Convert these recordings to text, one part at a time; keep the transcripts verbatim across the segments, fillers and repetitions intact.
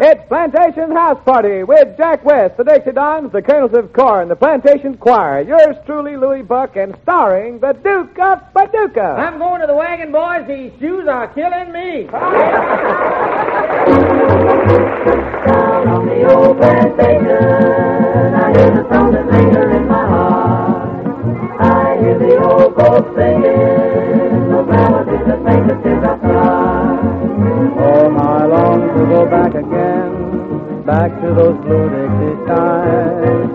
It's Plantation House Party with Jack West, the Dixie Dons, the Colonels of Corn, the Plantation Choir. Yours truly, Louis Buck, and starring the Duke of Paducah. I'm going to the wagon, boys. These shoes are killing me. Down on the old plantation, I hear the sound that linger in my heart. I hear the old folks singing, those melodies that make the teardrops dry. Oh, how I long to go back again, back to those blue Dixie skies.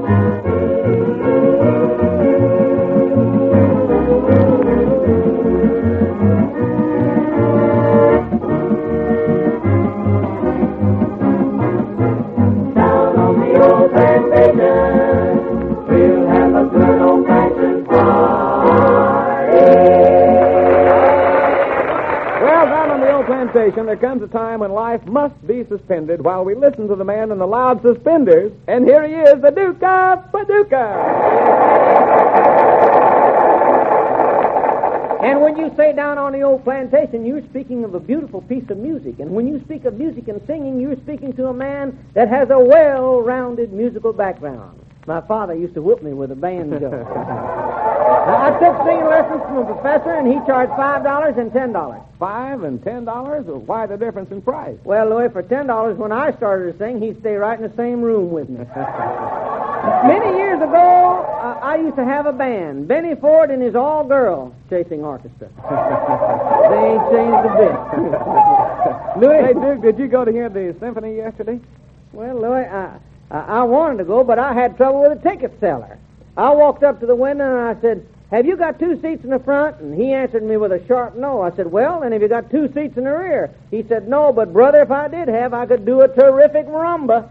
Down on the old plantation, we'll have a good old-fashioned party. Well, down on the old plantation, there comes a time when life must be suspended while we listen to the man in the loud suspenders. And here he is, the Duke of Paducah. And when you say down on the old plantation, you're speaking of a beautiful piece of music. And when you speak of music and singing, you're speaking to a man that has a well-rounded musical background. My father used to whoop me with a banjo. Now, I took singing lessons from a professor, and he charged five dollars and ten dollars. Five and ten dollars? Well, why the difference in price? Well, Louis, for ten dollars, when I started to sing, he'd stay right in the same room with me. Many years ago, uh, I used to have a band, Benny Ford and his all-girl chasing orchestra. They ain't changed a bit. Louis, hey, Duke, did you go to hear the symphony yesterday? Well, Louis, I, I, I wanted to go, but I had trouble with a ticket seller. I walked up to the window and I said, "Have you got two seats in the front?" And he answered me with a sharp no. I said, "Well, then have you got two seats in the rear?" He said, "No, but brother, if I did have, I could do a terrific rumba."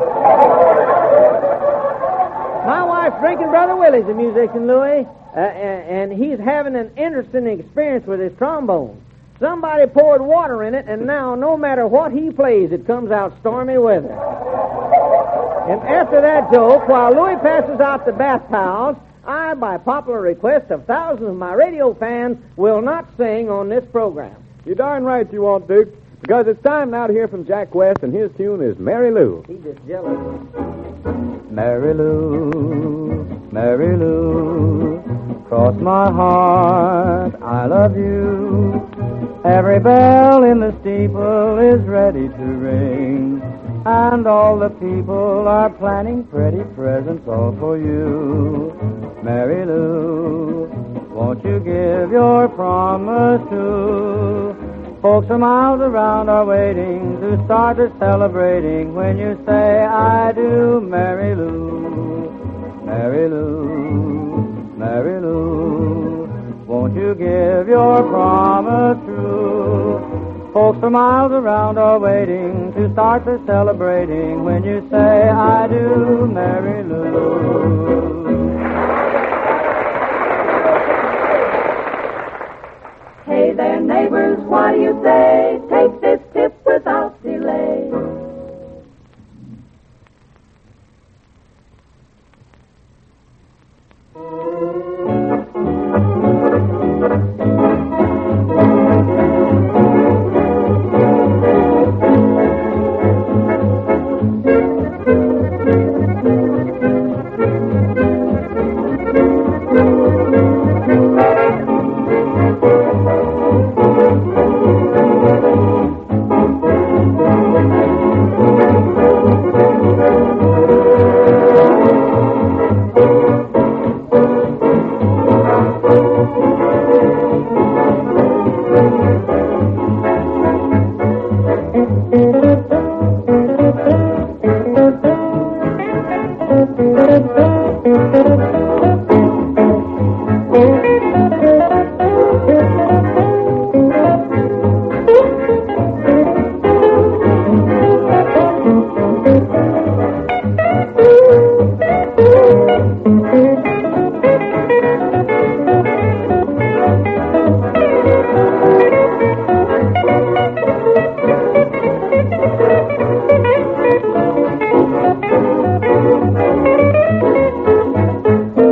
My wife's drinking Brother Willie's a musician, Louis, uh, and he's having an interesting experience with his trombone. Somebody poured water in it, and now no matter what he plays, it comes out stormy weather. And after that joke, while Louis passes out the bath towels, I, by popular request of thousands of my radio fans, will not sing on this program. You're darn right you won't, Duke, because it's time now to hear from Jack West, and his tune is Mary Lou. He's just jealous. Mary Lou, Mary Lou, cross my heart, I love you. Every bell in the steeple is ready to ring, and all the people are planning pretty presents all for you. Mary Lou, won't you give your promise to? Folks from miles around are waiting to start the celebrating when you say I do, Mary Lou, Mary Lou, Mary Lou. Won't you give your promise true? Folks from miles around are waiting to start the celebrating when you say I do, Mary Lou. Hey there, neighbors, what do you say? Take this tip without delay.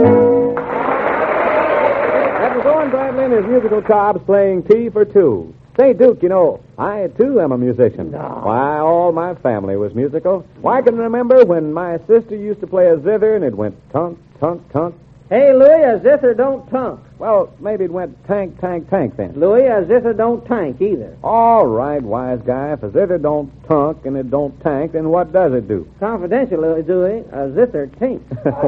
Cobbs playing Tea for Two. Say, Duke, you know, I, too, am a musician. No. Why, all my family was musical. Why, I can remember when my sister used to play a zither and it went tunk, tunk, tunk. Hey, Louis, a zither don't tunk. Well, maybe it went tank, tank, tank then. Louis, a zither don't tank either. All right, wise guy. If a zither don't tunk and it don't tank, then what does it do? Confidential, Louis, a zither tink.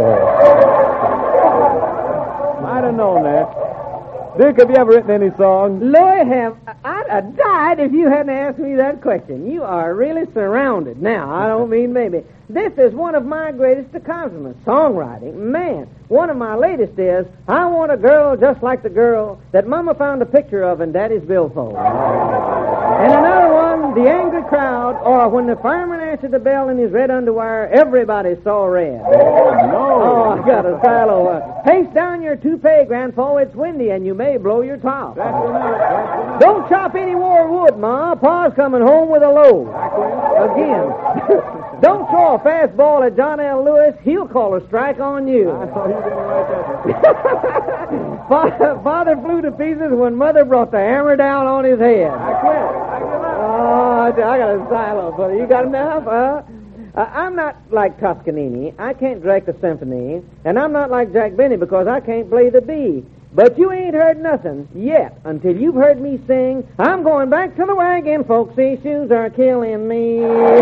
I'd have known that. Duke, have you ever written any songs? Louis, have I'd have died if you hadn't asked me that question. You are really surrounded. Now, I don't mean maybe. This is one of my greatest accomplishments, songwriting. Man, one of my latest is, I want a girl just like the girl that Mama found a picture of in Daddy's billfold. And another one, The Angry Crowd, or When the Fireman Answered the Bell in his red underwear, everybody saw red. Oh, no. Oh, I got a silo one. Pace down your toupee, Grandpa. It's windy, and you may blow your top. That's enough. That's enough. Don't chop any more wood, Ma. Pa's coming home with a load. Again. Don't throw a fast ball at John L. Lewis. He'll call a strike on you. I thought you didn't write that. Father, Father flew to pieces when Mother brought the hammer down on his head. I quit. I give up. Oh, I I got a silo, buddy. You got enough, huh? Uh, I'm not like Toscanini. I can't direct a symphony. And I'm not like Jack Benny because I can't play the B. But you ain't heard nothing yet until you've heard me sing, I'm going back to the wagon, folks. These shoes are killing me.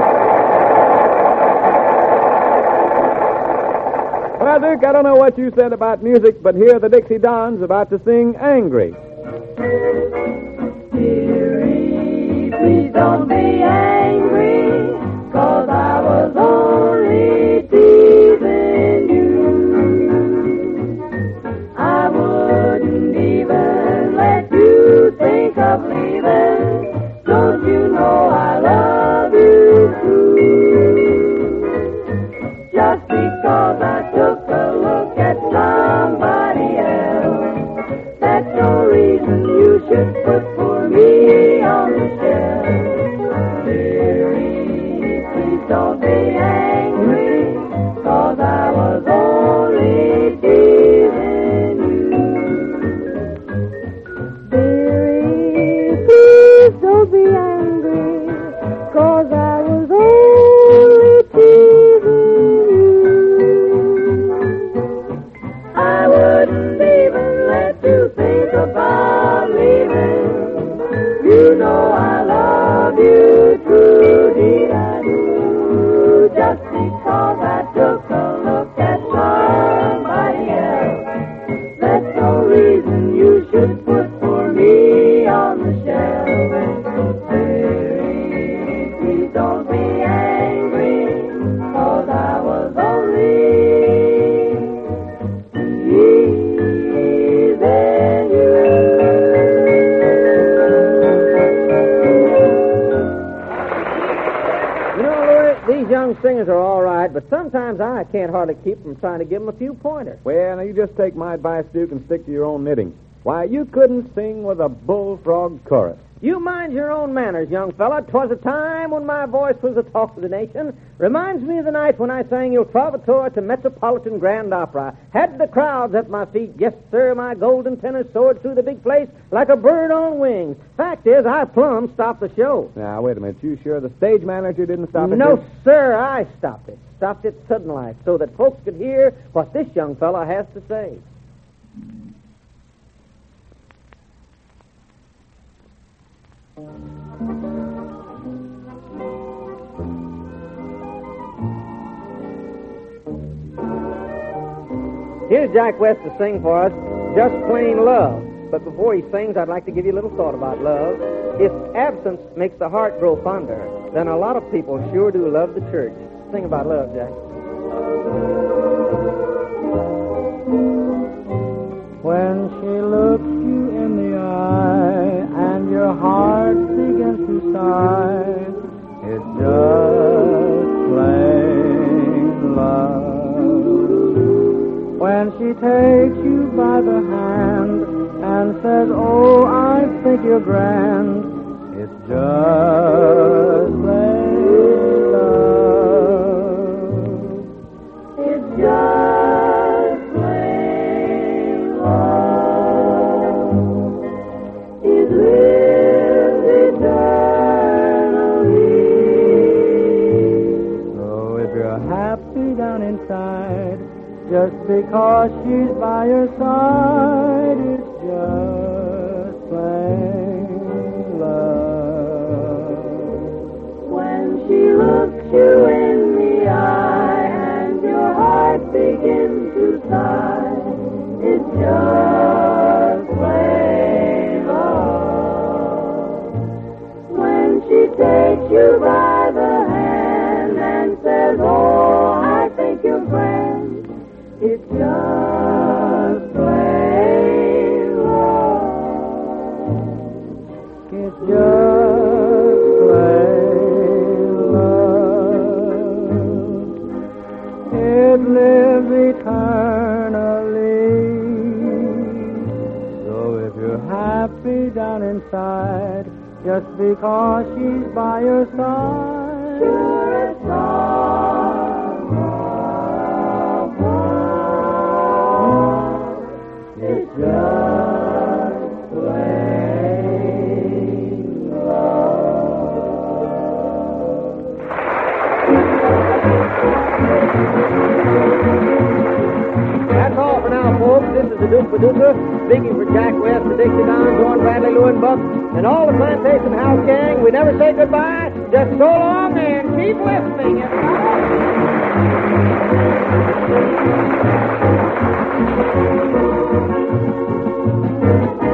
Well, Duke, I don't know what you said about music, but here the Dixie Dons about to sing Angry. Dearie, please don't be angry, 'cause I was only teasing you. I wouldn't even let you think of leaving. Don't you know I love you too? Just because I took a look at somebody else, that's no reason you should put for me on the shelf. Dearie, please don't be angry, 'cause I was only teasing you. Dearie, please don't be angry, 'cause I was only teasing you. I wouldn't even let you think about leaving. You know I love you truly, I do. Just because I took a look at somebody else, that's no reason you should put for me on the shelf. Dearie, please don't be angry, 'cause I was only teasing you. You know, Louis, these young singers are all right, but sometimes I can't hardly keep from trying to give them a few pointers. Well, now you just take my advice, Duke, and stick to your own knitting. Why, you couldn't sing with a bullfrog chorus. You mind your own manners, young fella. 'Twas a time when my voice was the talk of the nation. Reminds me of the night when I sang Il Trovatore to Metropolitan Grand Opera. Had the crowds at my feet. Yes, sir, my golden tenor soared through the big place like a bird on wings. Fact is, I plumb stopped the show. Now, wait a minute. You sure the stage manager didn't stop it? No, Duke? sir, I stopped it. Stopped it sudden like so that folks could hear what this young fella has to say. Here's Jack West to sing for us, Just Plain Love. But before he sings, I'd like to give you a little thought about love. If absence makes the heart grow fonder, then a lot of people sure do love the church. Sing about love, Jack. When she looks you in the eye and your heart begins to sigh, it's just plain love. When she takes you by the hand and says, oh, I think you're grand, it's just plain love. It's just plain love. Is living Just because she's by your side, it's just plain love. When she looks you in the eye and your heart begins to sigh, it's just plain love. When she takes you by the hand and says, oh, I think you're grand, it's just plain love. It's just plain love. It lives eternally. So if you're happy down inside, just because she's by your side, Sure as stars above, it's just plain love. That's all for now, folks. This is the Duke Paducah, speaking for Jack West, the Dixie Dons, Owen Bradley, Lou and Buck, and all the Plantation House gang. We never say goodbye. Just so long and keep listening. everybody.